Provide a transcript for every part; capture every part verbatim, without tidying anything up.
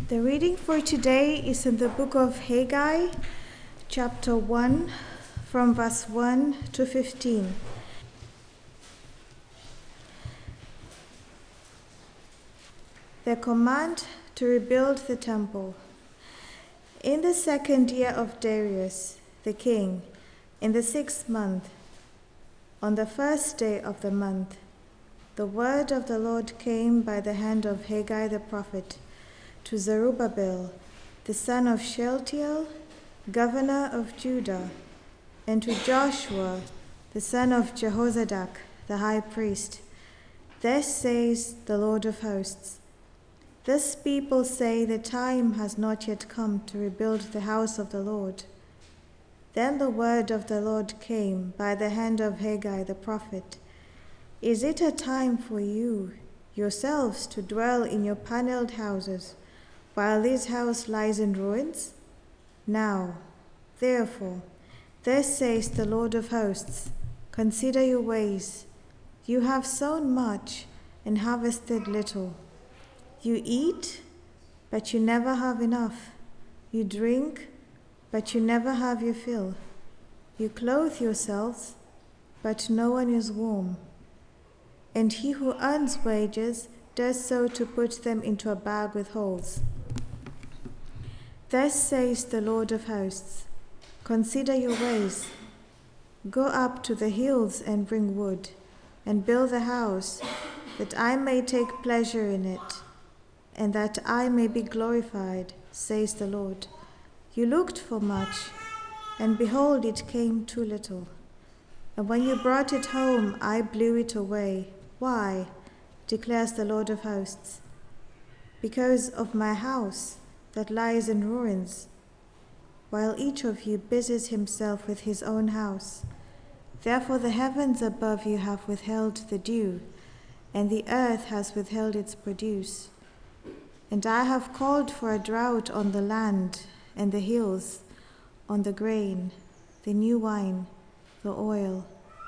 The reading for today is in the book of Haggai, chapter one, from verse one to fifteen. The command to rebuild the temple. In the second year of Darius, the king, in the sixth month, on the first day of the month, the word of the Lord came by the hand of Haggai the prophet to Zerubbabel, the son of Shealtiel, governor of Judah, and to Joshua, the son of Jehozadak, the high priest. Thus says the Lord of hosts, this people say the time has not yet come to rebuild the house of the Lord. Then the word of the Lord came by the hand of Haggai the prophet. Is it a time for you yourselves to dwell in your paneled houses, while this house lies in ruins? Now, therefore, thus says the Lord of hosts, consider your ways. You have sown much and harvested little. You eat, but you never have enough. You drink, but you never have your fill. You clothe yourselves, but no one is warm. And he who earns wages does so to put them into a bag with holes. Thus says the Lord of hosts, consider your ways. Go up to the hills and bring wood, and build a house, that I may take pleasure in it, and that I may be glorified, says the Lord. You looked for much, and behold, it came too little. And when you brought it home, I blew it away. Why? Declares the Lord of hosts. Because of my house that lies in ruins, while each of you busies himself with his own house. Therefore the heavens above you have withheld the dew, and the earth has withheld its produce. And I have called for a drought on the land and the hills, on the grain, the new wine, the oil,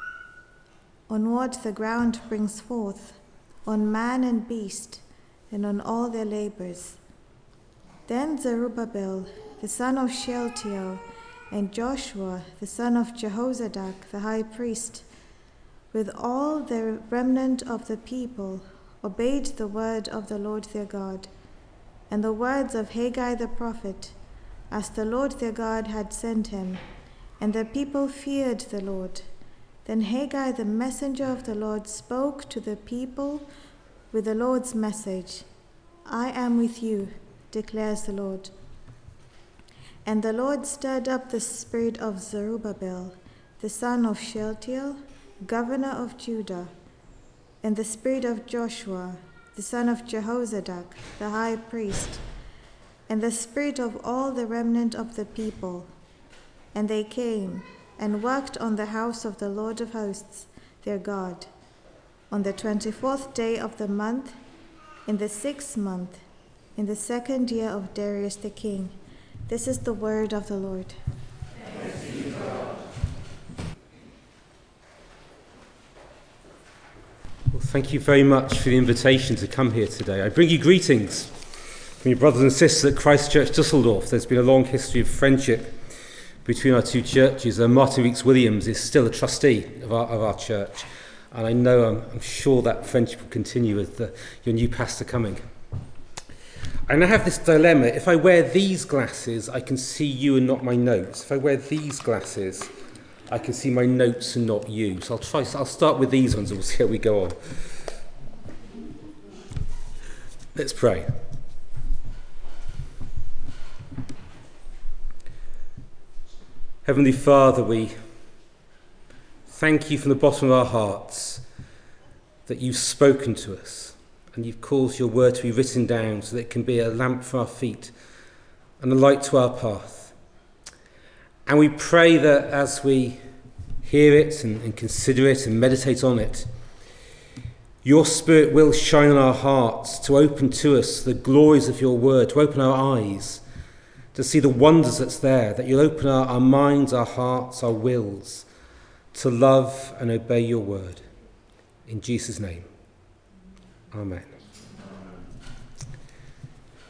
on what the ground brings forth, on man and beast, and on all their labors. Then Zerubbabel, the son of Shealtiel, and Joshua, the son of Jehozadak, the high priest, with all the remnant of the people, obeyed the word of the Lord their God, and the words of Haggai the prophet, as the Lord their God had sent him, and the people feared the Lord. Then Haggai the messenger of the Lord spoke to the people with the Lord's message, I am with you, declares the Lord. And the Lord stirred up the spirit of Zerubbabel, the son of Shealtiel, governor of Judah, and the spirit of Joshua, the son of Jehozadak, the high priest, and the spirit of all the remnant of the people. And they came and worked on the house of the Lord of hosts, their God, on the twenty-fourth day of the month, in the sixth month, in the second year of Darius the king. This is the word of the Lord. Thanks be to God. Well, thank you very much for the invitation to come here today. I bring you greetings from your brothers and sisters at Christ Church Dusseldorf. There's been a long history of friendship between our two churches. Uh, Martin Weeks Williams is still a trustee of our, of our church, and I know, I'm, I'm sure that friendship will continue with the, your new pastor coming. And I have this dilemma. If I wear these glasses, I can see you and not my notes. If I wear these glasses, I can see my notes and not you. So I'll try. I'll start with these ones and we'll see how we go on. Let's pray. Heavenly Father, we thank you from the bottom of our hearts that you've spoken to us. And you've caused your word to be written down so that it can be a lamp for our feet and a light to our path. And we pray that as we hear it and, and consider it and meditate on it, your Spirit will shine on our hearts to open to us the glories of your word, to open our eyes, to see the wonders that's there, that you'll open our, our minds, our hearts, our wills to love and obey your word. In Jesus' name. Amen.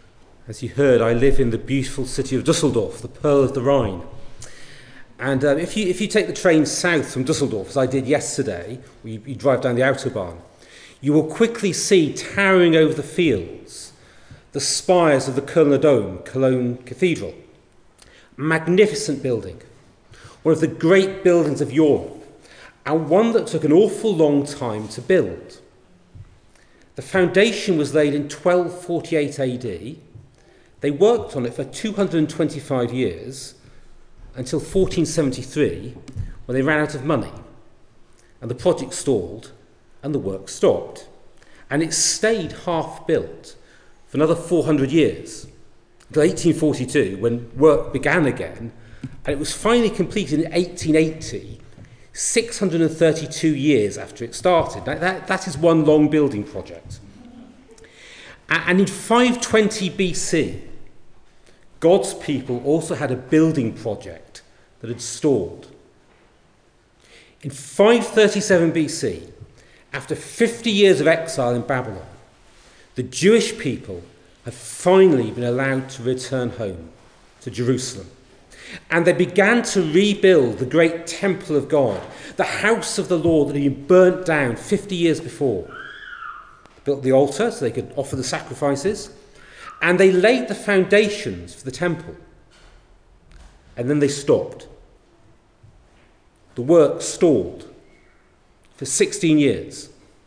As you heard, I live in the beautiful city of Dusseldorf, the pearl of the Rhine. And um, if you if you take the train south from Dusseldorf, as I did yesterday, you, you drive down the Autobahn, you will quickly see towering over the fields the spires of the Kölner Dome, Cologne Cathedral. Magnificent building, one of the great buildings of Europe, and one that took an awful long time to build. The foundation was laid in twelve forty-eight A D. They worked on it for two hundred twenty-five years, until fourteen seventy-three, when they ran out of money, and the project stalled, and the work stopped. And it stayed half-built for another four hundred years, until eighteen forty-two, when work began again, and it was finally completed in eighteen eighty, six hundred thirty-two years after it started. Now, that, that is one long building project. And in five twenty B C, God's people also had a building project that had stalled. In five thirty-seven B C, after fifty years of exile in Babylon, the Jewish people had finally been allowed to return home to Jerusalem. And they began to rebuild the great temple of God, the house of the Lord that had been burnt down fifty years before. They built the altar so they could offer the sacrifices, and they laid the foundations for the temple. And then they stopped. The work stalled for sixteen years.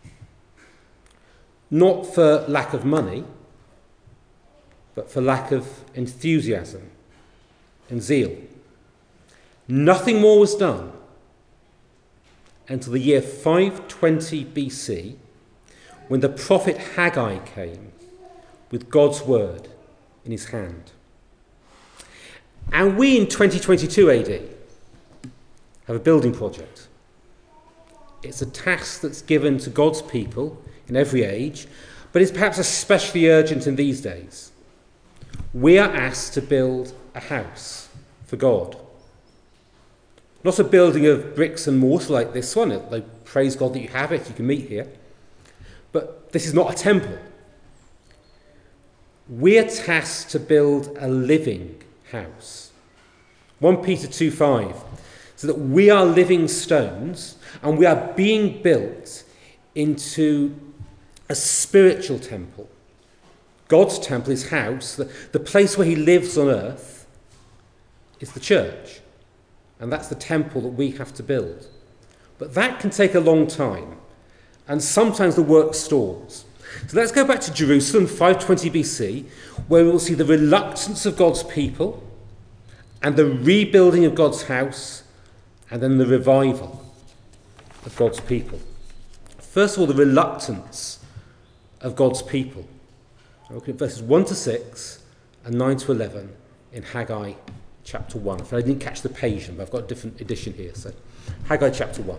Not for lack of money, but for lack of enthusiasm and zeal. Nothing more was done until the year five twenty B C, when the prophet Haggai came with God's word in his hand. And we in twenty twenty-two A D have a building project. It's a task that's given to God's people in every age, but is perhaps especially urgent in these days. We are asked to build a house for God. Not a building of bricks and mortar like this one. Like, praise God that you have it, you can meet here. But this is not a temple. We are tasked to build a living house. First Peter two five, so that we are living stones and we are being built into a spiritual temple. God's temple, his house, the, the place where he lives on earth, is the church. And that's the temple that we have to build. But that can take a long time, and sometimes the work stalls. So let's go back to Jerusalem, five twenty B C, where we will see the reluctance of God's people, and the rebuilding of God's house, and then the revival of God's people. First of all, the reluctance of God's people. We're looking at verses one to six and nine to eleven in Haggai chapter one. I didn't catch the page, but I've got a different edition here. So, Haggai chapter one.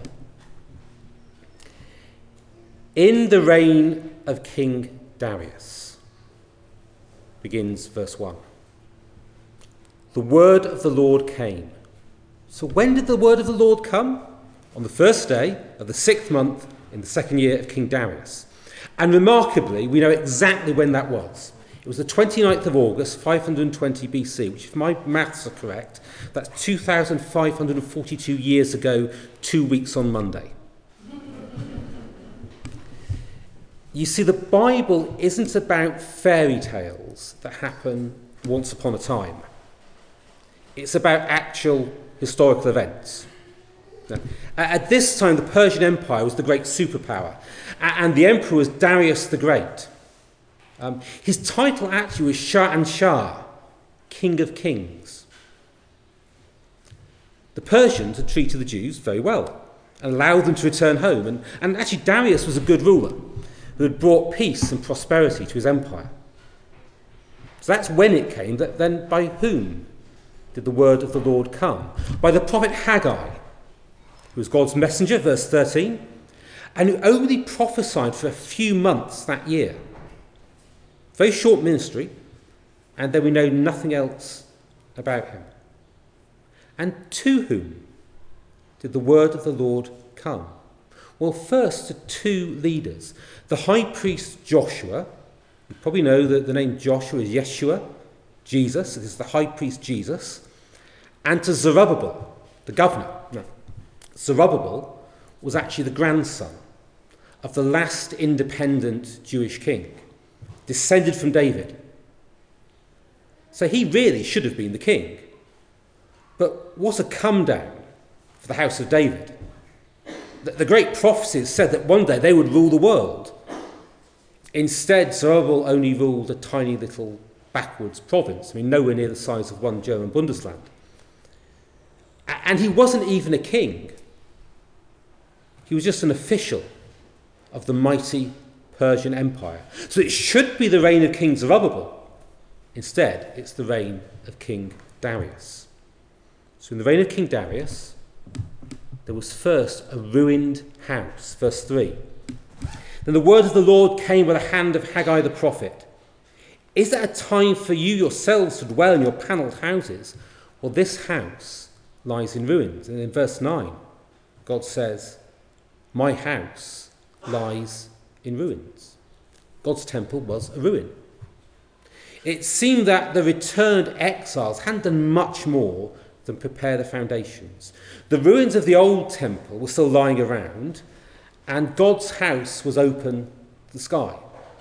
In the reign of King Darius, begins verse one. The word of the Lord came. So when did the word of the Lord come? On the first day of the sixth month in the second year of King Darius. And remarkably, we know exactly when that was. It was the twenty-ninth of August, five twenty B C, which, if my maths are correct, that's two thousand five hundred forty-two years ago, two weeks on Monday. You see, the Bible isn't about fairy tales that happen once upon a time. It's about actual historical events. Now, at this time, the Persian Empire was the great superpower, and the emperor was Darius the Great. Um, his title actually was Shah-an-Shah, King of Kings. The Persians had treated the Jews very well and allowed them to return home, and, and actually Darius was a good ruler who had brought peace and prosperity to his empire. So that's when it came. That then by whom did the word of the Lord come? By the prophet Haggai, who was God's messenger, verse thirteen, and who only prophesied for a few months that year. Very short ministry, and then we know nothing else about him. And to whom did the word of the Lord come? Well, first to two leaders, the high priest Joshua You probably know that the name Joshua is Yeshua, Jesus, this is the high priest Jesus, and to Zerubbabel, the governor. No, Zerubbabel was actually the grandson of the last independent Jewish king, descended from David. So he really should have been the king. But what a come down for the house of David. The, the great prophecies said that one day they would rule the world. Instead, Zerubbabel only ruled a tiny little backwards province, I mean, nowhere near the size of one German Bundesland. And he wasn't even a king. He was just an official of the mighty Persian Empire. So it should be the reign of King Zerubbabel. Instead, it's the reign of King Darius. So in the reign of King Darius, there was first a ruined house. Verse three. Then the word of the Lord came by the hand of Haggai the prophet. Is that a time for you yourselves to dwell in your panelled houses? Well, this house lies in ruins. And in verse nine, God says, my house lies in ruins. God's temple was a ruin. It seemed that the returned exiles hadn't done much more than prepare the foundations. The ruins of the old temple were still lying around, and God's house was open to the sky.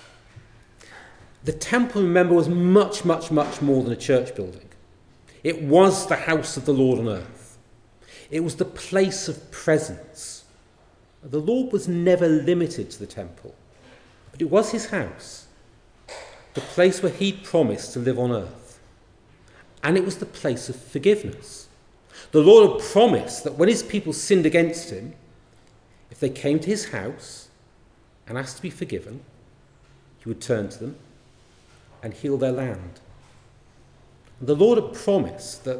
The temple, remember, was much, much, much more than a church building. It was the house of the Lord on earth. It was the place of presence. The Lord was never limited to the temple, but it was his house, the place where he'd promised to live on earth. And it was the place of forgiveness. The Lord had promised that when his people sinned against him, if they came to his house and asked to be forgiven, he would turn to them and heal their land. The Lord had promised that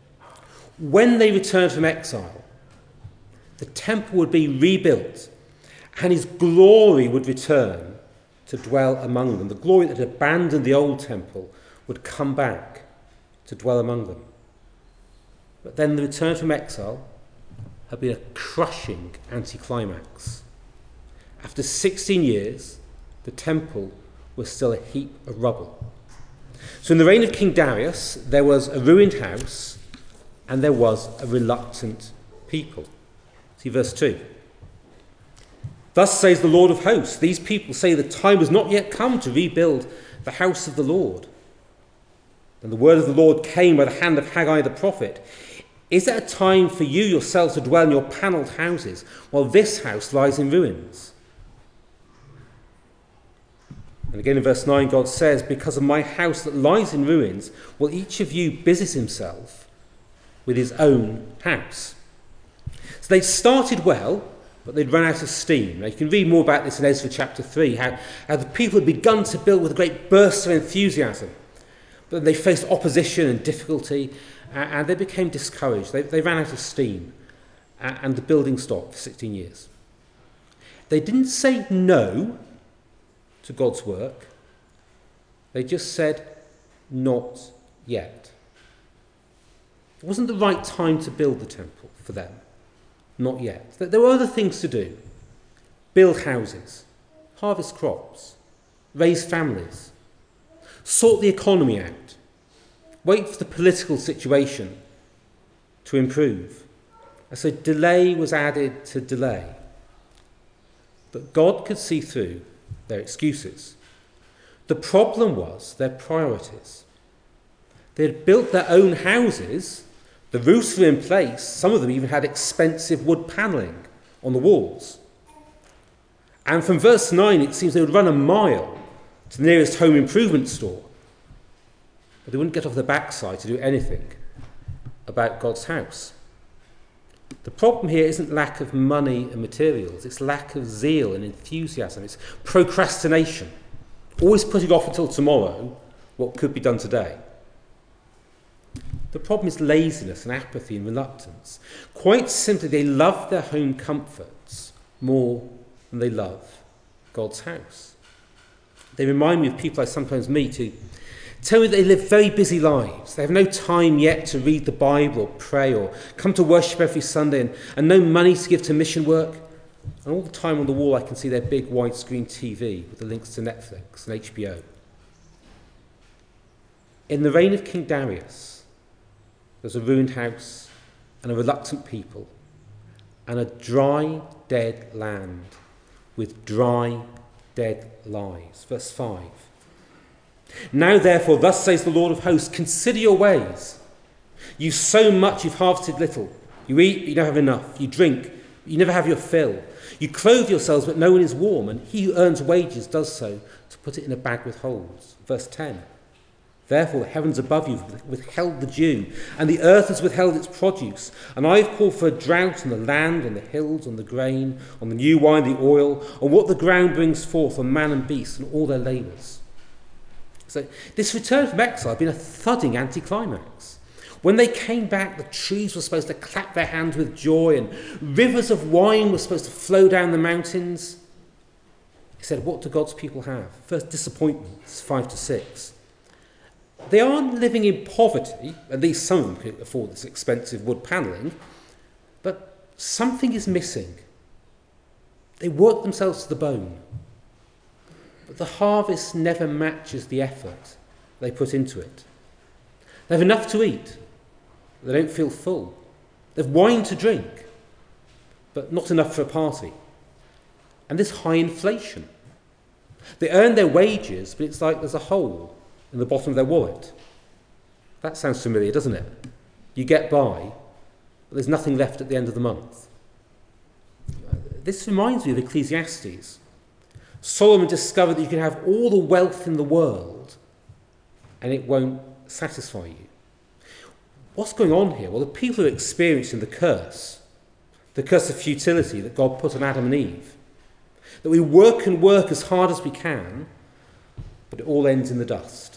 when they returned from exile, the temple would be rebuilt and his glory would return to dwell among them. The glory that had abandoned the old temple would come back to dwell among them. But then the return from exile had been a crushing anticlimax. After sixteen years, the temple was still a heap of rubble. So in the reign of King Darius, there was a ruined house and there was a reluctant people. See verse two. Thus says the Lord of hosts, these people say the time has not yet come to rebuild the house of the Lord. And the word of the Lord came by the hand of Haggai the prophet. Is it a time for you yourselves to dwell in your panelled houses while this house lies in ruins? And again in verse nine, God says, because of my house that lies in ruins, will each of you busy himself with his own house. So they'd started well, but they'd run out of steam. Now, you can read more about this in Ezra chapter three, how, how the people had begun to build with a great burst of enthusiasm. But they faced opposition and difficulty, uh, and they became discouraged. They, they ran out of steam, uh, and the building stopped for sixteen years. They didn't say no to God's work. They just said, not yet. It wasn't the right time to build the temple for them. Not yet. There were other things to do. Build houses, harvest crops, raise families, sort the economy out, wait for the political situation to improve. And so delay was added to delay. But God could see through their excuses. The problem was their priorities. They had built their own houses, the roofs were in place, some of them even had expensive wood panelling on the walls. And from verse nine, it seems they would run a mile to the nearest home improvement store, but they wouldn't get off the backside to do anything about God's house. The problem here isn't lack of money and materials, it's lack of zeal and enthusiasm, it's procrastination, always putting off until tomorrow what could be done today. The problem is laziness and apathy and reluctance. Quite simply, they love their home comforts more than they love God's house. They remind me of people I sometimes meet who tell me they live very busy lives. They have no time yet to read the Bible or pray or come to worship every Sunday and, and no money to give to mission work. And all the time on the wall I can see their big widescreen T V with the links to Netflix and H B O. In the reign of King Darius, there's a ruined house and a reluctant people and a dry, dead land with dry, dead lives. Verse five. Now therefore, thus says the Lord of hosts, consider your ways. You sow much, you've harvested little. You eat, but you don't have enough. You drink, but you never have your fill. You clothe yourselves, but no one is warm, and he who earns wages does so to put it in a bag with holes. Verse ten. Therefore the heavens above you have withheld the dew, and the earth has withheld its produce. And I have called for a drought on the land, on the hills, on the grain, on the new wine, the oil, on what the ground brings forth, on man and beast, and all their labours. So this return from exile had been a thudding anticlimax. When they came back, the trees were supposed to clap their hands with joy, and rivers of wine were supposed to flow down the mountains. He said, what do God's people have? First, disappointments, five to six. They aren't living in poverty, at least some of them can afford this expensive wood panelling, but something is missing. They work themselves to the bone, but the harvest never matches the effort they put into it. They have enough to eat, but they don't feel full. They have wine to drink, but not enough for a party. And there's high inflation. They earn their wages, but it's like there's a hole in the bottom of their wallet. That sounds familiar, doesn't it? You get by, but there's nothing left at the end of the month. This reminds me of Ecclesiastes. Solomon discovered that you can have all the wealth in the world and it won't satisfy you. What's going on here? Well, the people are experiencing the curse, the curse of futility that God put on Adam and Eve. That we work and work as hard as we can, but it all ends in the dust.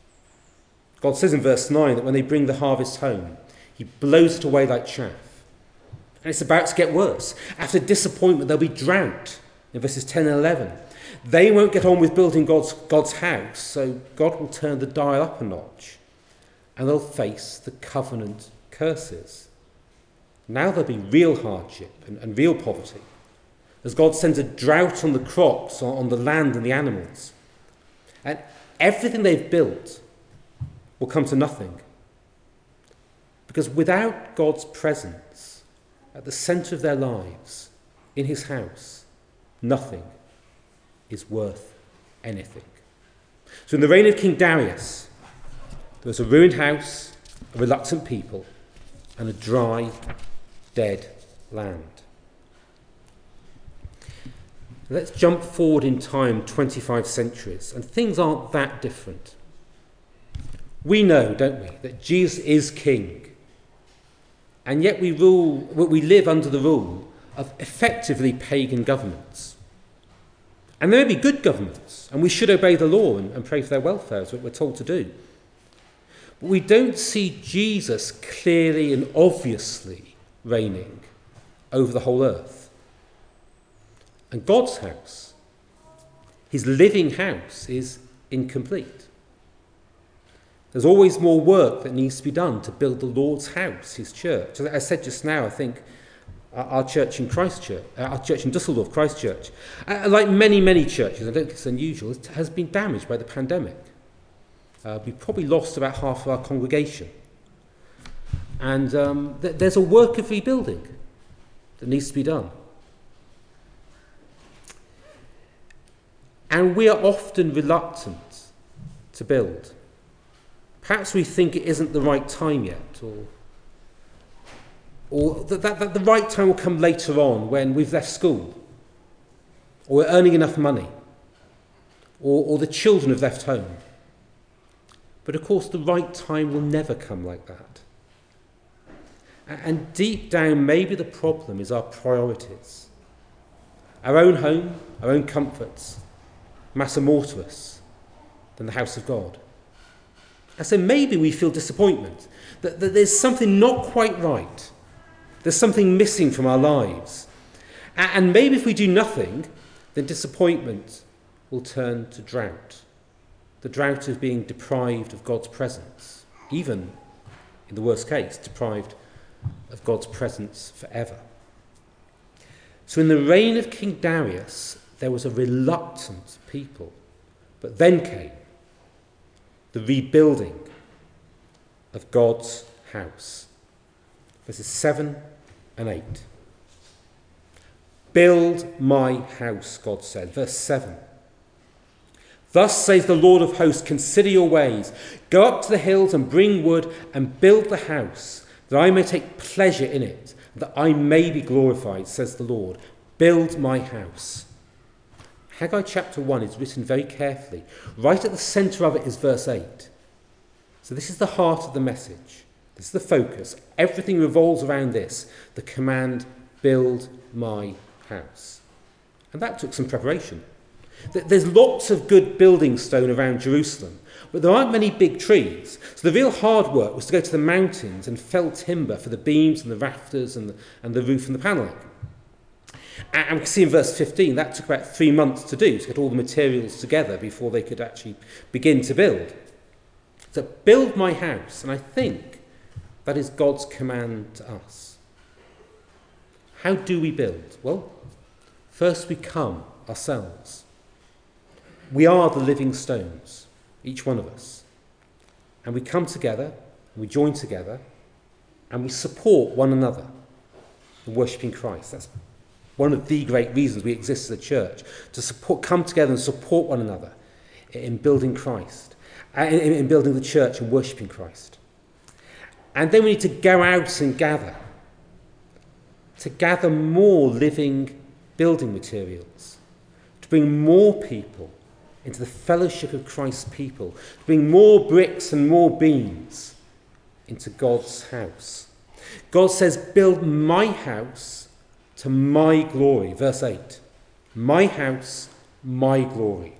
God says in verse nine that when they bring the harvest home, he blows it away like chaff. And it's about to get worse. After disappointment, there'll be drought in verses ten and eleven. They won't get on with building God's, God's house, so God will turn the dial up a notch, and they'll face the covenant curses. Now there'll be real hardship and, and real poverty, as God sends a drought on the crops, on, on the land and the animals. And everything they've built will come to nothing. Because without God's presence at the centre of their lives, in his house, nothing is worth anything. So in the reign of King Darius, there was a ruined house, a reluctant people, and a dry, dead land. Let's jump forward in time twenty-five centuries, and things aren't that different. We know, don't we, that Jesus is king, and yet we rule, we live under the rule of effectively pagan governments. And there may be good governments, and we should obey the law and, and pray for their welfare, as we're told to do. But we don't see Jesus clearly and obviously reigning over the whole earth. And God's house, his living house, is incomplete. There's always more work that needs to be done to build the Lord's house, his church. As I said just now, I think our church in Christchurch, our church in Dusseldorf, Christchurch, like many, many churches, I don't think it's unusual, it has been damaged by the pandemic. Uh, we probably lost about half of our congregation. And um, th- there's a work of rebuilding that needs to be done. And we are often reluctant to build. Perhaps we think it isn't the right time yet, or, or that, that, that the right time will come later on when we've left school, or we're earning enough money, or, or the children have left home. But of course, the right time will never come like that. And deep down, maybe the problem is our priorities. Our own home, our own comforts, matter more to us than the house of God. And so maybe we feel disappointment, that, that there's something not quite right. There's something missing from our lives. And maybe if we do nothing, then disappointment will turn to drought. The drought of being deprived of God's presence, even, in the worst case, deprived of God's presence forever. So in the reign of King Darius, there was a reluctant people. But then came the rebuilding of God's house. Verses seven and eight. Build my house, God said. Verse seven. Thus says the Lord of hosts, consider your ways. Go up to the hills and bring wood and build the house, that I may take pleasure in it, that I may be glorified, says the Lord. Build my house. Haggai chapter one is written very carefully. Right at the centre of it is verse eight. So this is the heart of the message. This is the focus. Everything revolves around this. The command, build my house. And that took some preparation. There's lots of good building stone around Jerusalem, but there aren't many big trees. So the real hard work was to go to the mountains and fell timber for the beams and the rafters and the, and the roof and the panelling. And we can see in verse fifteen, that took about three months to do, to get all the materials together before they could actually begin to build. So build my house, and I think that is God's command to us. How do we build? Well, first we come ourselves. We are the living stones, each one of us. And we come together, and we join together, and we support one another in worshipping Christ. That's one of the great reasons we exist as a church, to support, come together and support one another in building Christ, in, in building the church and worshipping Christ. And then we need to go out and gather, to gather more living building materials, to bring more people into the fellowship of Christ's people, to bring more bricks and more beams into God's house. God says, build my house to my glory. Verse eight. My house, my glory.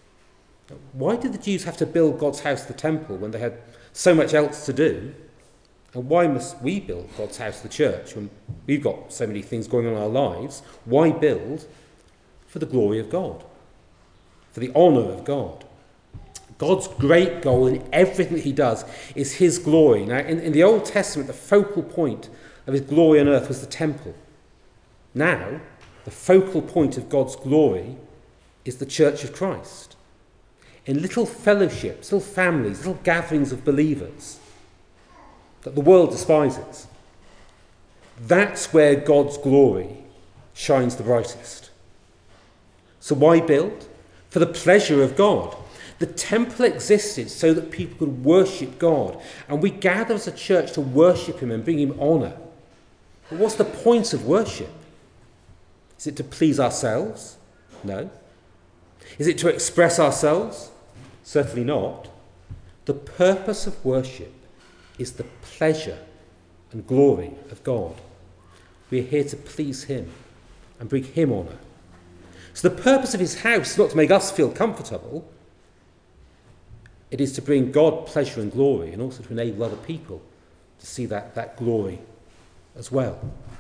Why did the Jews have to build God's house, the temple, when they had so much else to do? And why must we build God's house, the church, when we've got so many things going on in our lives? Why build? For the glory of God, for the honour of God. God's great goal in everything that he does is his glory. Now, in, in the Old Testament, the focal point of his glory on earth was the temple. Now, the focal point of God's glory is the church of Christ. In little fellowships, little families, little gatherings of believers that the world despises. That's where God's glory shines the brightest. So why build? For the pleasure of God. The temple existed so that people could worship God, and we gather as a church to worship him and bring him honour. But what's the point of worship? Is it to please ourselves? No. Is it to express ourselves? Certainly not. The purpose of worship is the pleasure and glory of God. We are here to please him and bring him honour. So the purpose of his house is not to make us feel comfortable. It is to bring God pleasure and glory, and also to enable other people to see that, that glory as well.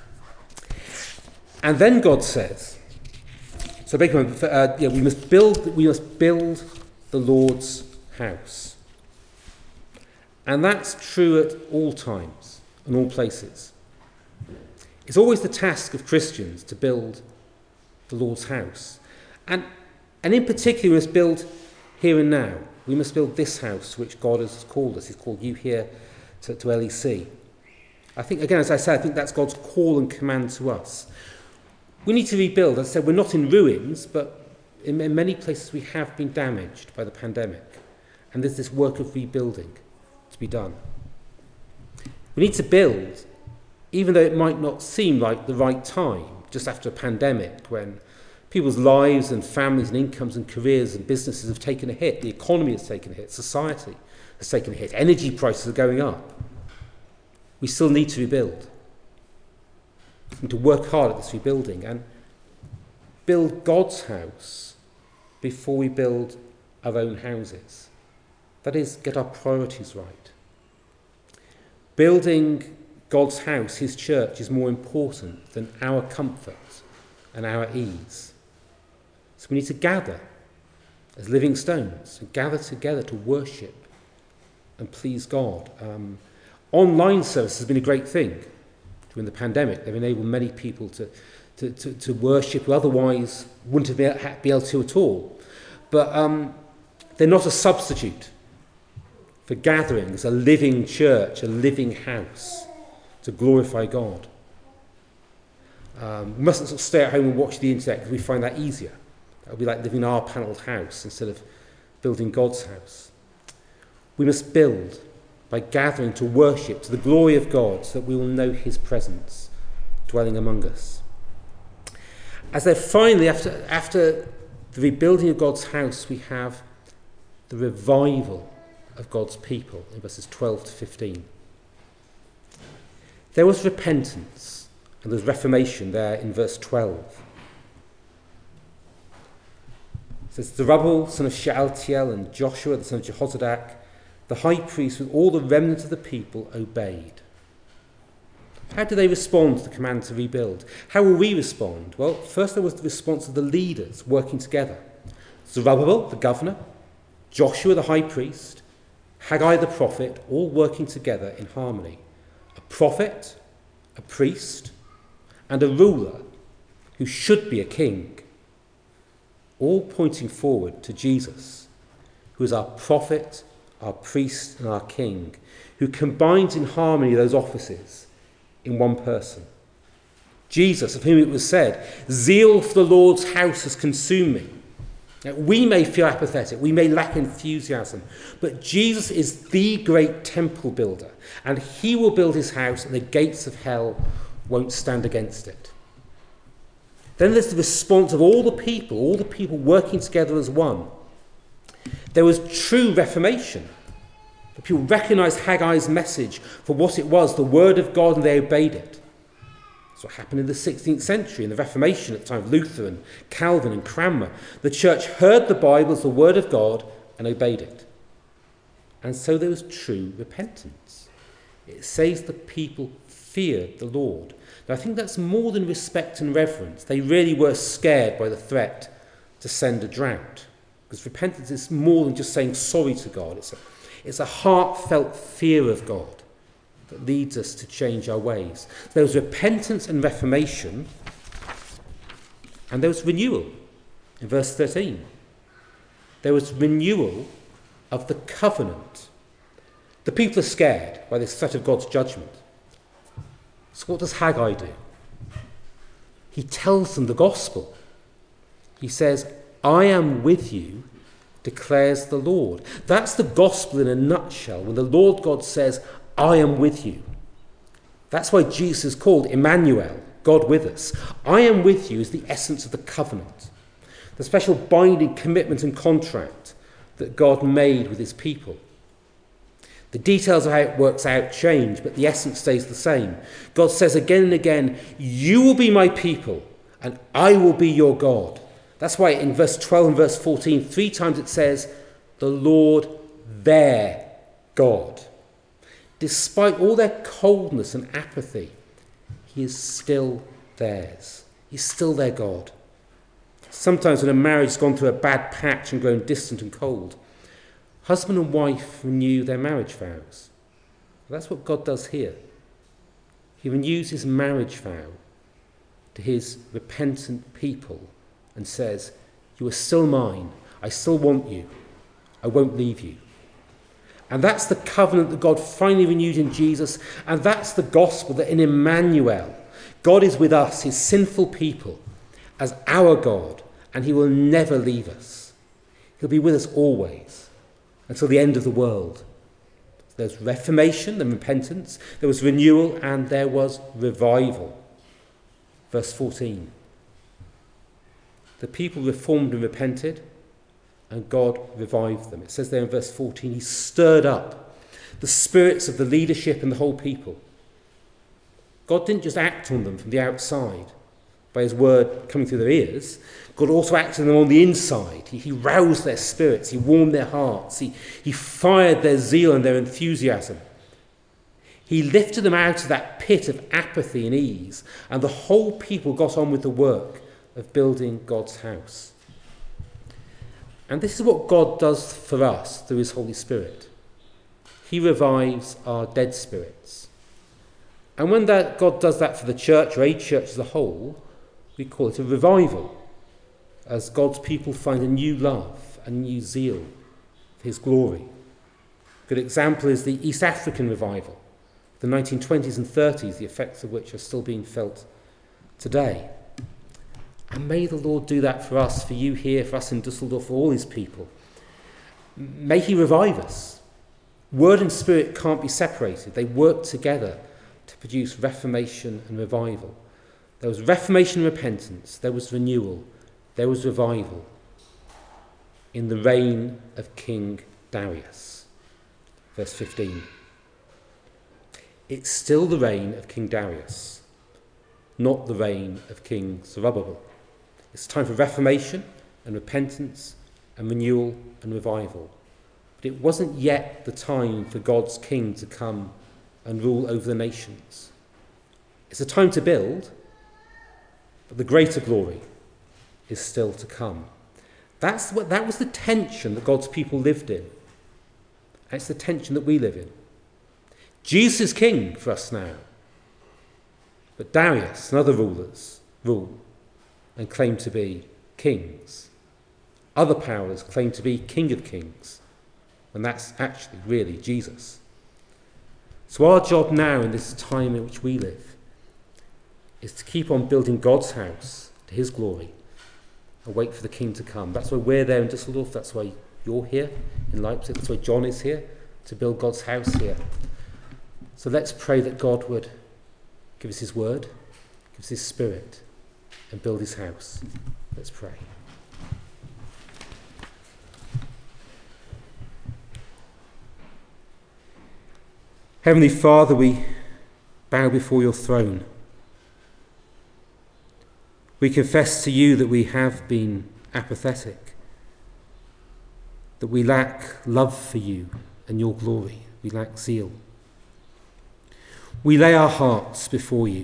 And then God says, so uh, yeah, we must build we must build the Lord's house. And that's true at all times and all places. It's always the task of Christians to build the Lord's house. And, and in particular, we must build here and now. We must build this house to which God has called us. He's called you here to, to L E C. I think, again, as I said, I think that's God's call and command to us. We need to rebuild. As I said, we're not in ruins, but in, in many places we have been damaged by the pandemic. And there's this work of rebuilding to be done. We need to build, even though it might not seem like the right time, just after a pandemic, when people's lives and families and incomes and careers and businesses have taken a hit, the economy has taken a hit, society has taken a hit, energy prices are going up. We still need to rebuild. We need to work hard at this rebuilding and build God's house before we build our own houses. That is, get our priorities right. Building God's house, his church, is more important than our comfort and our ease. So we need to gather as living stones and gather together to worship and please God. Um, online service has been a great thing during the pandemic. They've enabled many people to, to, to, to worship who otherwise wouldn't have been able to at all. But um, they're not a substitute for gathering as a living church, a living house to glorify God. Um, we mustn't sort of stay at home and watch the internet because we find that easier. That would be like living in our panelled house instead of building God's house. We must build by gathering to worship to the glory of God so that we will know his presence dwelling among us. As then finally, after, after the rebuilding of God's house, we have the revival of God's people in verses twelve to fifteen. There was repentance and there's reformation there in verse twelve. It says, Zerubbabel, son of Shealtiel, and Joshua, the son of Jehozadak, the high priest with all the remnant of the people obeyed. How do they respond to the command to rebuild? How will we respond? Well, first there was the response of the leaders working together. Zerubbabel, the governor, Joshua, the high priest, Haggai, the prophet, all working together in harmony. A prophet, a priest, and a ruler who should be a king, all pointing forward to Jesus, who is our prophet, our priest, and our king, who combines in harmony those offices in one person. Jesus, of whom it was said, zeal for the Lord's house has consumed me. Now, we may feel apathetic, we may lack enthusiasm, but Jesus is the great temple builder, and he will build his house, and the gates of hell won't stand against it. Then there's the response of all the people, all the people working together as one. There was true reformation. The people recognised Haggai's message for what it was, the word of God, and they obeyed it. That's what happened in the sixteenth century, in the Reformation at the time of Luther and Calvin and Cranmer. The church heard the Bible as the word of God and obeyed it. And so there was true repentance. It says the people feared the Lord. Now, I think that's more than respect and reverence. They really were scared by the threat to send a drought. Because repentance is more than just saying sorry to God. It's a, it's a heartfelt fear of God that leads us to change our ways. There was repentance and reformation, and there was renewal in verse thirteen. There was renewal of the covenant. The people are scared by this threat of God's judgment. So what does Haggai do? He tells them the gospel. He says, I am with you, declares the Lord. That's the gospel in a nutshell, when the Lord God says, I am with you. That's why Jesus is called Emmanuel, God with us. I am with you is the essence of the covenant, the special binding commitment and contract that God made with his people. The details of how it works out change, but the essence stays the same. God says again and again, you will be my people, and I will be your God. That's why in verse twelve and verse fourteen, three times it says, the Lord, their God. Despite all their coldness and apathy, he is still theirs. He's still their God. Sometimes when a marriage has gone through a bad patch and grown distant and cold, husband and wife renew their marriage vows. That's what God does here. He renews his marriage vow to his repentant people and says, you are still mine. I still want you. I won't leave you. And that's the covenant that God finally renewed in Jesus. And that's the gospel that in Emmanuel, God is with us, his sinful people, as our God, and he will never leave us. He'll be with us always, until the end of the world. There's reformation and repentance, there was renewal, and there was revival. Verse fourteen. The people reformed and repented, and God revived them. It says there in verse fourteen, he stirred up the spirits of the leadership and the whole people. God didn't just act on them from the outside by his word coming through their ears. God also acted on them on the inside. He, he roused their spirits. He warmed their hearts. He, he fired their zeal and their enthusiasm. He lifted them out of that pit of apathy and ease, and the whole people got on with the work of building God's house. And this is what God does for us through his Holy Spirit. He revives our dead spirits. And when that God does that for the church, or a church as a whole, we We call it a revival, as God's people find a new love, a new zeal for his glory. A good example is the East African revival, the nineteen twenties and thirties, the effects of which are still being felt today. And may the Lord do that for us, for you here, for us in Dusseldorf, for all his people. May he revive us. Word and spirit can't be separated. They work together to produce reformation and revival. There was reformation and repentance. There was renewal. There was revival in the reign of King Darius. Verse fifteen. It's still the reign of King Darius, not the reign of King Zerubbabel. It's time for reformation and repentance and renewal and revival. But it wasn't yet the time for God's king to come and rule over the nations. It's a time to build, but the greater glory is still to come. That's what, that was the tension that God's people lived in. And it's the tension that we live in. Jesus is king for us now. But Darius and other rulers rule and claim to be kings. Other powers claim to be king of kings, and that's actually really Jesus. So our job now in this time in which we live is to keep on building God's house to his glory and wait for the king to come. That's why we're there in Dusseldorf. That's why you're here in Leipzig. That's why John is here, to build God's house here. So let's pray that God would give us his word, give us his spirit, and build his house. Let's pray. Heavenly Father, we bow before your throne. We confess to you that we have been apathetic, that we lack love for you and your glory. We lack zeal. We lay our hearts before you.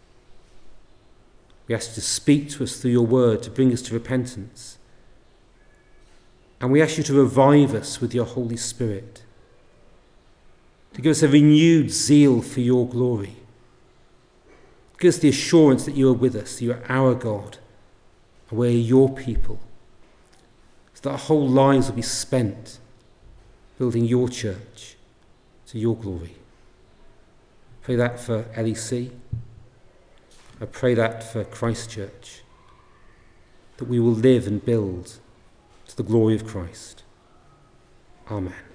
We ask you to speak to us through your word, to bring us to repentance. And we ask you to revive us with your Holy Spirit, to give us a renewed zeal for your glory. Give us the assurance that you are with us, you are our God, and we are your people, so that our whole lives will be spent building your church to your glory. Pray that for L E C. I pray that for Christ Church, that we will live and build to the glory of Christ. Amen.